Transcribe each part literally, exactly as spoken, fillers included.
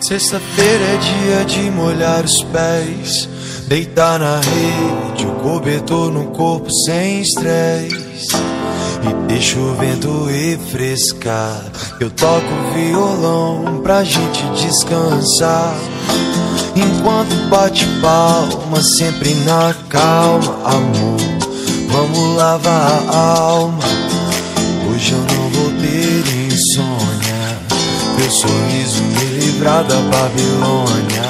Sexta-feira é dia de molhar os pés, deitar na rede, o cobertor no corpo sem estresse, e deixa o vento refrescar. Eu toco violão pra gente descansar, enquanto bate palma, sempre na calma. Amor, vamos lavar a alma, hoje eu não vou ter insônia. Teu sorriso me livrar da Babilônia.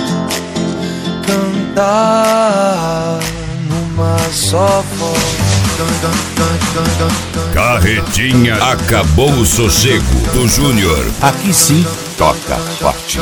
Cantar numa só voz. Carretinha acabou o sossego do Júnior. Aqui sim toca forte.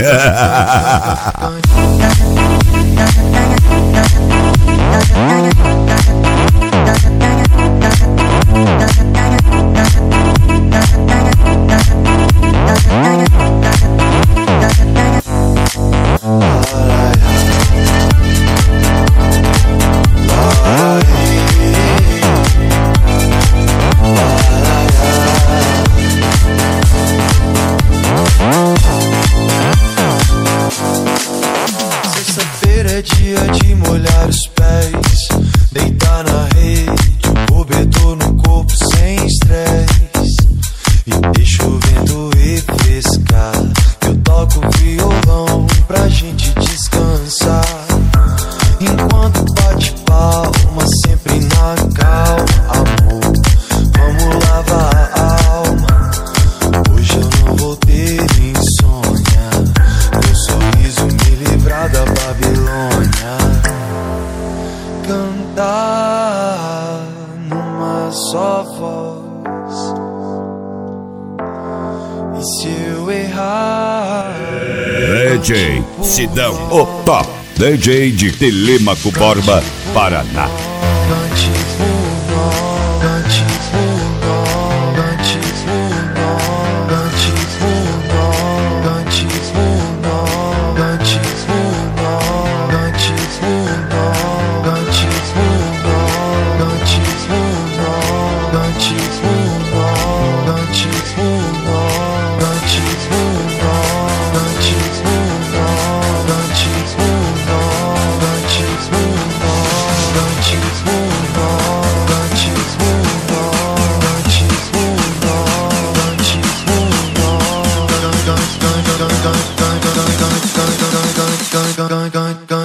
Sexta-feira é dia de molhar os pés, deitar na rede, o cobertor no corpo sem estresse, e deixa o vento refrescar. Eu toco violão pra gente descansar, enquanto bate palma, sempre na calma. Amor, vamos lavar a alma, hoje eu não vou ter insônia. Teu sorriso me livrar da Babilônia. Cantar numa só voz, e se eu errar, D J Sidão, o top D J de Telêmaco Borba, Paraná. cante por nós, cante por nós, cante por nós, cante por nós, cante por nós, cante por nós, cante por nós, cante por nós, cante por nós, cante por nós, cante por nós, cante por nós, cante por nós, cante por nós, cante por nós, cante por nós, cante por nós.